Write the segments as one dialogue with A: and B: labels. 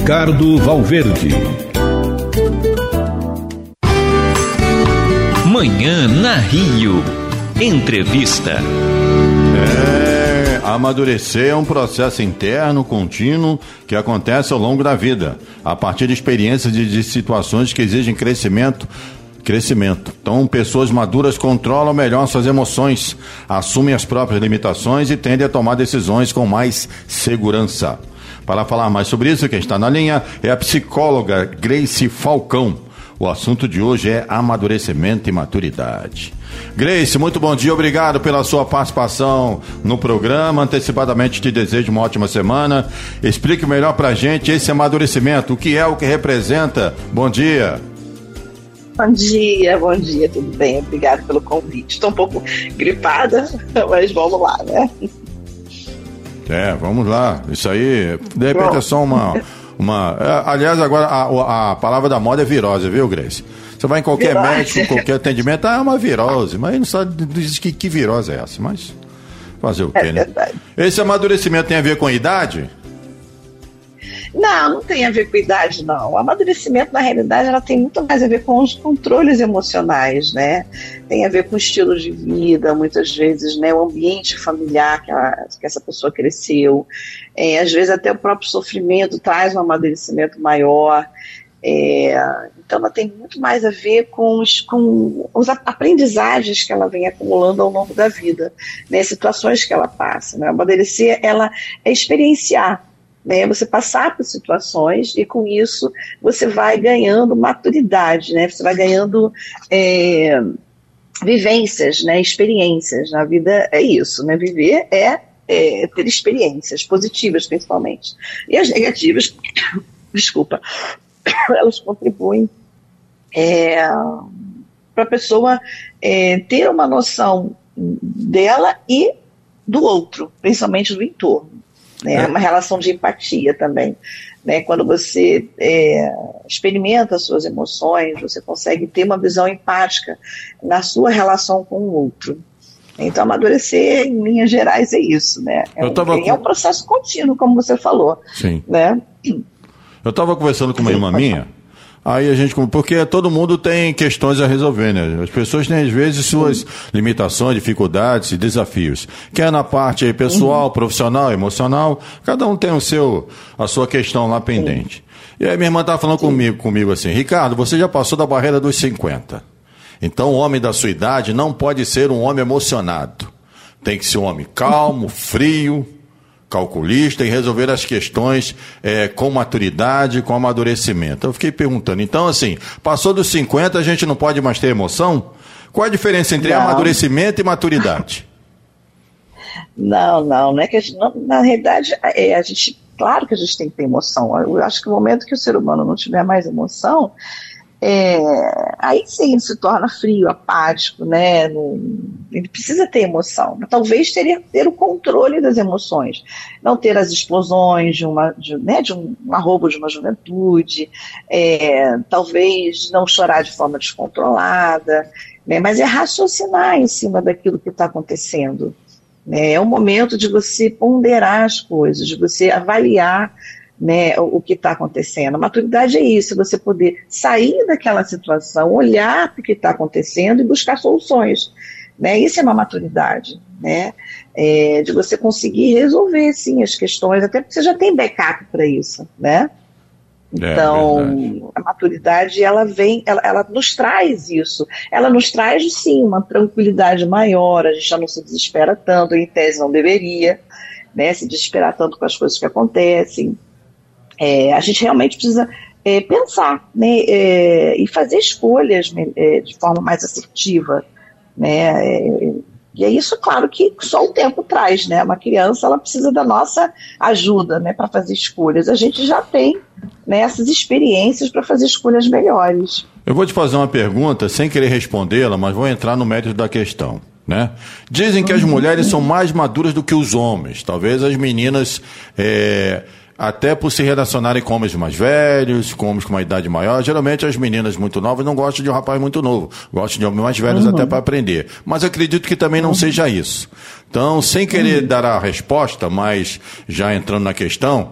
A: Ricardo Valverde.
B: Manhã na Rio. Entrevista.
C: Amadurecer é um processo interno, contínuo, que acontece ao longo da vida, a partir de experiências e de situações que exigem crescimento. Então, pessoas maduras controlam melhor suas emoções, assumem as próprias limitações e tendem a tomar decisões com mais segurança. Para falar mais sobre isso, quem está na linha é a psicóloga Grace Falcão. O assunto de hoje é amadurecimento e maturidade. Grace, muito bom dia, obrigado pela sua participação no programa. Antecipadamente te desejo uma ótima semana. Explique melhor pra gente esse amadurecimento, o que é, o que representa. Bom dia.
D: Bom dia, tudo bem? Obrigado pelo convite. Estou um pouco gripada, mas vamos lá, né?
C: Vamos lá. Isso aí, de repente é só aliás, agora a palavra da moda é virose, viu, Grace? Você vai em qualquer médico, qualquer atendimento, é uma virose, mas não sabe diz que virose é essa, mas fazer o quê, né?
D: Verdade.
C: Esse amadurecimento tem a ver com idade?
D: Não tem a ver com idade, não. O amadurecimento, na realidade, ela tem muito mais a ver com os controles emocionais, né? Tem a ver com o estilo de vida, muitas vezes, né? O ambiente familiar que essa pessoa cresceu. Às vezes até o próprio sofrimento traz um amadurecimento maior. Então ela tem muito mais a ver com os aprendizagens que ela vem acumulando ao longo da vida, né? Situações que ela passa, né? Amadurecer, ela é experienciar, né, você passar por situações e com isso você vai ganhando maturidade, né, você vai ganhando vivências, né, experiências. Na vida é isso, né, viver é ter experiências positivas principalmente, e as negativas, desculpa, elas contribuem para a pessoa ter uma noção dela e do outro, principalmente do entorno. Uma relação de empatia também, né? Quando você experimenta as suas emoções, você consegue ter uma visão empática na sua relação com o outro. Então, amadurecer, em linhas gerais, é isso, né? É um processo contínuo, como você falou.
C: Sim.
D: Né?
C: Eu estava conversando com uma irmã minha, aí porque todo mundo tem questões a resolver, né? As pessoas têm, às vezes, suas limitações, dificuldades e desafios. Quer na parte pessoal, profissional, emocional, cada um tem a sua questão lá pendente. E aí minha irmã estava falando comigo assim, Ricardo, você já passou da barreira dos 50. Então o homem da sua idade não pode ser um homem emocionado. Tem que ser um homem calmo, frio, calculista e resolver as questões com maturidade, com amadurecimento. Eu fiquei perguntando, então assim, passou dos 50, a gente não pode mais ter emoção? Qual a diferença entre amadurecimento e maturidade?
D: Não é que na realidade, claro que a gente tem que ter emoção. Eu acho que no momento que o ser humano não tiver mais emoção, aí sim ele se torna frio, apático, né? Ele precisa ter emoção, mas talvez ter o controle das emoções, não ter as explosões de um arrobo de uma juventude, talvez não chorar de forma descontrolada, né? Mas raciocinar em cima daquilo que está acontecendo, né? É um momento de você ponderar as coisas, de você avaliar, né, o que está acontecendo. A maturidade é isso, você poder sair daquela situação, olhar para o que está acontecendo e buscar soluções, né? Isso é uma maturidade, né? De você conseguir resolver, sim, as questões, até porque você já tem backup para isso, né? Então, a maturidade, ela nos traz isso, ela nos traz, sim, uma tranquilidade maior, a gente já não se desespera tanto, em tese não deveria, né, se desesperar tanto com as coisas que acontecem. A gente realmente precisa pensar, né, e fazer escolhas de forma mais assertiva, né, e é isso, claro, que só o tempo traz, né? Uma criança, ela precisa da nossa ajuda, né, para fazer escolhas. A gente já tem, né, essas experiências para fazer escolhas melhores.
C: Eu vou te fazer uma pergunta, sem querer respondê-la, mas vou entrar no mérito da questão, né? Dizem que as mulheres são mais maduras do que os homens. Talvez as meninas, até por se relacionarem com homens mais velhos, com homens com uma idade maior, geralmente as meninas muito novas não gostam de um rapaz muito novo, gostam de homens mais velhos até para aprender. Mas acredito que também não seja isso. Então, sem querer dar a resposta, mas já entrando na questão,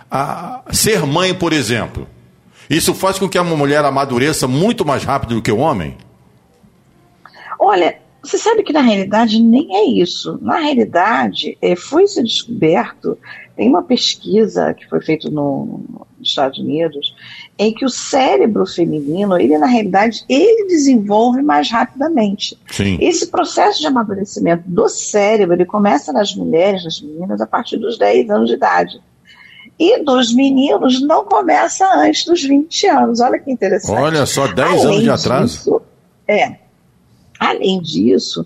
C: ser mãe, por exemplo, isso faz com que a mulher amadureça muito mais rápido do que o homem?
D: Olha, você sabe que na realidade nem é isso. Na realidade, foi-se descoberto, tem uma pesquisa que foi feita nos Estados Unidos, em que o cérebro feminino, ele na realidade, ele desenvolve mais rapidamente.
C: Sim.
D: Esse processo de amadurecimento do cérebro, ele começa nas mulheres, nas meninas, a partir dos 10 anos de idade. E dos meninos não começa antes dos 20 anos. Olha que interessante.
C: Olha só, 10 anos de atraso.
D: Além disso,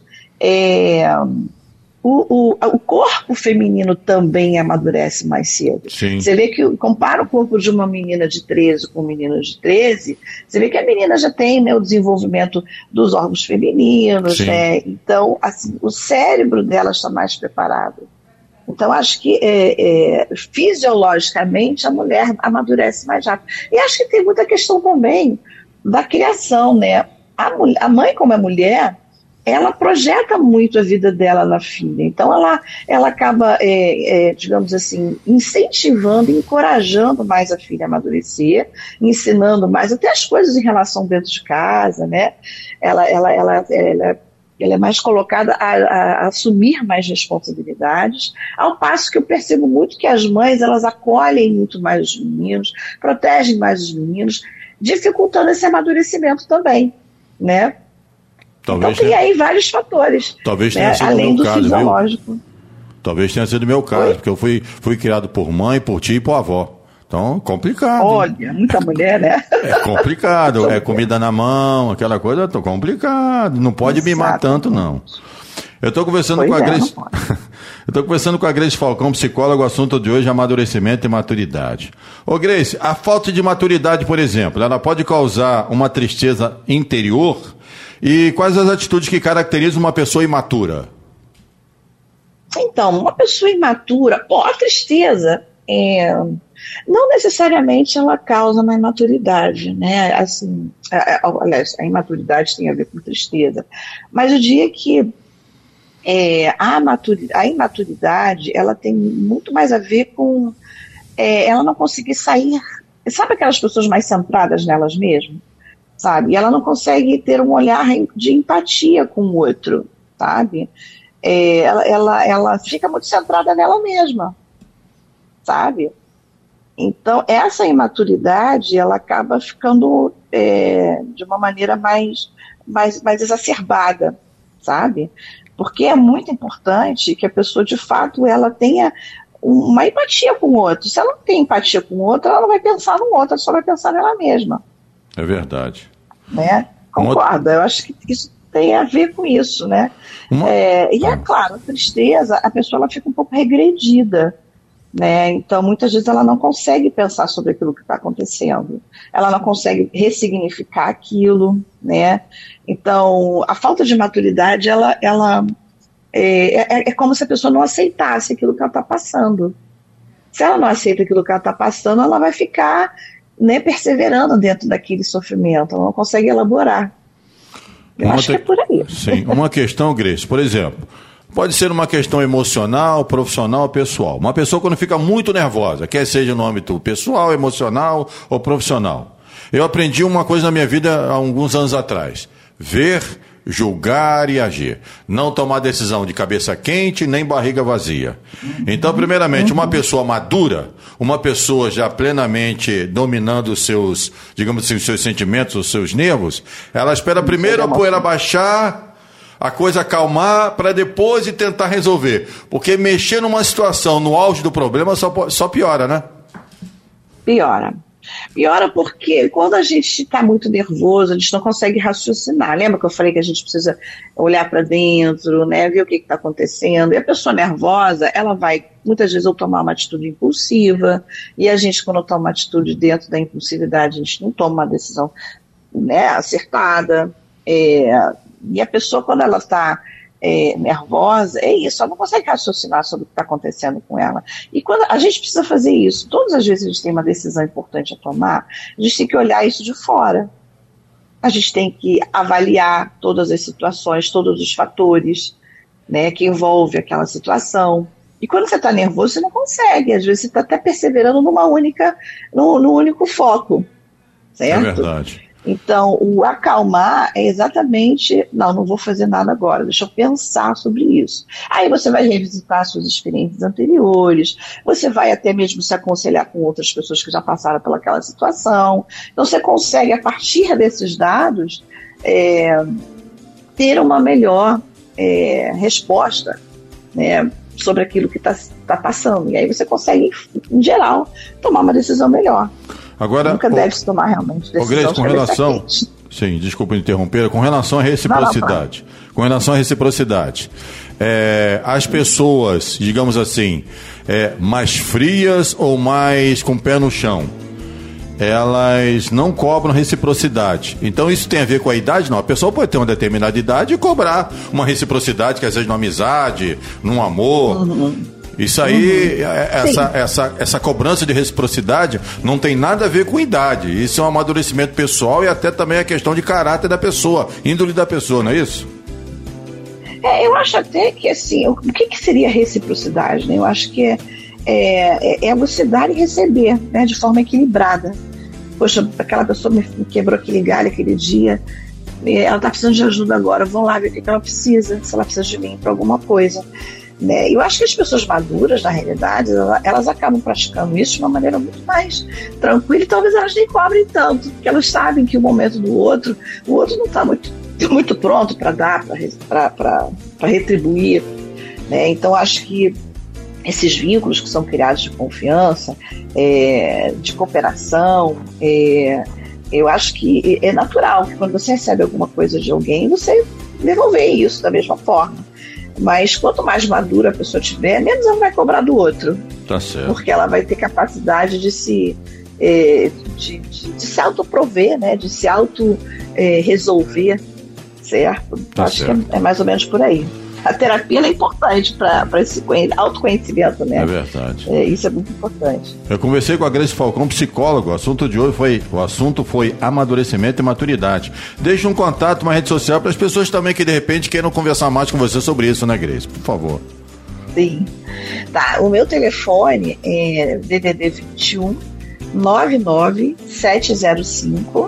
D: o corpo feminino também amadurece mais cedo.
C: Sim.
D: Você vê que, compara o corpo de uma menina de 13 com um menino de 13, você vê que a menina já tem, né, o desenvolvimento dos órgãos femininos, né? Então, assim, o cérebro dela está mais preparado. Então, acho que fisiologicamente a mulher amadurece mais rápido. E acho que tem muita questão também da criação, né? A mãe, como é mulher, ela projeta muito a vida dela na filha. Então, ela acaba, digamos assim, incentivando, encorajando mais a filha a amadurecer, ensinando mais até as coisas em relação dentro de casa, né? Ela é mais colocada a assumir mais responsabilidades, ao passo que eu percebo muito que as mães, elas acolhem muito mais os meninos, protegem mais os meninos, dificultando esse amadurecimento também, né?
C: Talvez
D: então tem aí vários fatores.
C: Talvez tenha sido
D: além
C: meu
D: do
C: caso,
D: fisiológico.
C: Viu? Talvez tenha sido meu caso, porque eu fui criado por mãe, por tia e por avó. Então, complicado.
D: Olha, muita mulher, né?
C: É complicado, comida na mão, aquela coisa, complicado. Não pode mimar tanto, não. Eu estou conversando com a Grace. Eu estou conversando com a Grace Falcão, psicóloga. O assunto de hoje é amadurecimento e maturidade. Ô Grace, a falta de maturidade, por exemplo, ela pode causar uma tristeza interior? E quais as atitudes que caracterizam uma pessoa imatura?
D: Então, uma pessoa imatura, a tristeza não necessariamente ela causa uma imaturidade, né? Assim, aliás, a imaturidade tem a ver com tristeza. Mas eu diria que a imaturidade, ela tem muito mais a ver com ela não conseguir sair. Sabe aquelas pessoas mais centradas nelas mesmas? Sabe? E ela não consegue ter um olhar de empatia com o outro, sabe? Ela fica muito centrada nela mesma, sabe? Então, essa imaturidade, ela acaba ficando de uma maneira mais exacerbada, sabe? Porque é muito importante que a pessoa, de fato, ela tenha uma empatia com o outro. Se ela não tem empatia com o outro, ela não vai pensar no outro, ela só vai pensar nela mesma.
C: É verdade.
D: Né? Concordo, eu acho que isso tem a ver com isso, né? Claro, a tristeza, a pessoa ela fica um pouco regredida, né? Então, muitas vezes ela não consegue pensar sobre aquilo que está acontecendo, ela não consegue ressignificar aquilo, né? Então, a falta de maturidade, é como se a pessoa não aceitasse aquilo que ela está passando. Se ela não aceita aquilo que ela está passando, ela vai ficar, né, perseverando dentro daquele sofrimento, ela não consegue elaborar. Eu acho que é por aí.
C: Sim, uma questão, Grace, por exemplo, pode ser uma questão emocional, profissional, pessoal. Uma pessoa quando fica muito nervosa, quer seja no âmbito pessoal, emocional ou profissional. Eu aprendi uma coisa na minha vida há alguns anos atrás: ver, julgar e agir. Não tomar decisão de cabeça quente nem barriga vazia. Então, primeiramente, uma pessoa madura, uma pessoa já plenamente dominando os seus, digamos assim, os seus sentimentos, os seus nervos, ela espera primeiro a poeira baixar, a coisa acalmar, para depois ir tentar resolver. Porque mexer numa situação no auge do problema só piora, né? Piora porque quando a gente está muito nervoso, a gente não consegue raciocinar. Lembra que eu falei que a gente precisa olhar para dentro, né, ver o que está acontecendo? E a pessoa nervosa, ela vai, muitas vezes, ou tomar uma atitude impulsiva, e a gente, quando toma uma atitude dentro da impulsividade, a gente não toma uma decisão, né, acertada. E a pessoa, quando ela está nervosa, é isso, ela não consegue raciocinar sobre o que está acontecendo com ela. E quando a gente precisa fazer isso, todas as vezes a gente tem uma decisão importante a tomar, a gente tem que olhar isso de fora. A gente tem que avaliar todas as situações, todos os fatores, né, que envolvem aquela situação.
D: E quando você está nervoso, você não consegue. Às vezes você está até perseverando num único foco, certo?
C: É verdade.
D: Então, o acalmar é exatamente, não vou fazer nada agora, deixa eu pensar sobre isso. Aí você vai revisitar suas experiências anteriores, você vai até mesmo se aconselhar com outras pessoas que já passaram pelaquela situação. Então, você consegue, a partir desses dados, ter uma melhor resposta, né, sobre aquilo que está passando. E aí você consegue, em geral, tomar uma decisão melhor.
C: Agora,
D: nunca deve se tomar realmente decisão.
C: Grace, com relação, sim, desculpa interromper, com relação à reciprocidade, as pessoas, digamos assim, mais frias ou mais com o pé no chão, elas não cobram reciprocidade. Então isso tem a ver com a idade? Não, a pessoa pode ter uma determinada idade e cobrar uma reciprocidade, que às vezes numa amizade, num amor. Isso aí, essa cobrança de reciprocidade não tem nada a ver com idade. Isso é um amadurecimento pessoal e até também a questão de caráter da pessoa, índole da pessoa, não é isso?
D: Eu acho até que, assim, o que seria reciprocidade, né? Eu acho que é você dar e receber, né, de forma equilibrada. Poxa, aquela pessoa me quebrou aquele galho aquele dia, ela está precisando de ajuda agora, vamos lá ver o que ela precisa, se ela precisa de mim para alguma coisa. Né? Eu acho que as pessoas maduras, na realidade, elas acabam praticando isso de uma maneira muito mais tranquila e talvez elas nem cobrem tanto, porque elas sabem que o momento do outro, o outro não está muito pronto para dar, para retribuir. Né? Então, acho que esses vínculos que são criados de confiança, de cooperação, eu acho que é natural que quando você recebe alguma coisa de alguém, você devolver isso da mesma forma. Mas quanto mais madura a pessoa tiver, menos ela vai cobrar do outro.
C: Tá certo.
D: Porque ela vai ter capacidade de se autoprover, né? De se auto-resolver, certo?
C: Tá
D: Acho
C: certo.
D: que é mais ou menos por aí. A terapia é importante para esse autoconhecimento, né?
C: É verdade.
D: Isso é muito importante.
C: Eu conversei com a Grace Falcão, psicóloga. O assunto de hoje foi amadurecimento e maturidade. Deixe um contato, uma rede social para as pessoas também que de repente queiram conversar mais com você sobre isso, né, Grace? Por favor.
D: Sim. Tá, o meu telefone é DDD 21 99705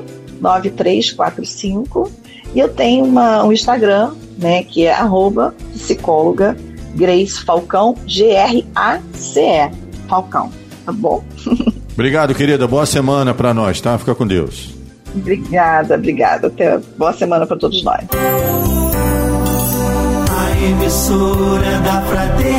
D: 9345 e eu tenho um Instagram, né, que é @psicóloga Grace Falcão, GRACE Falcão, tá bom?
C: Obrigado, querida. Boa semana para nós, tá? Fica com Deus.
D: Obrigada. Até boa semana para todos nós.
A: A emissora da Fraternidade.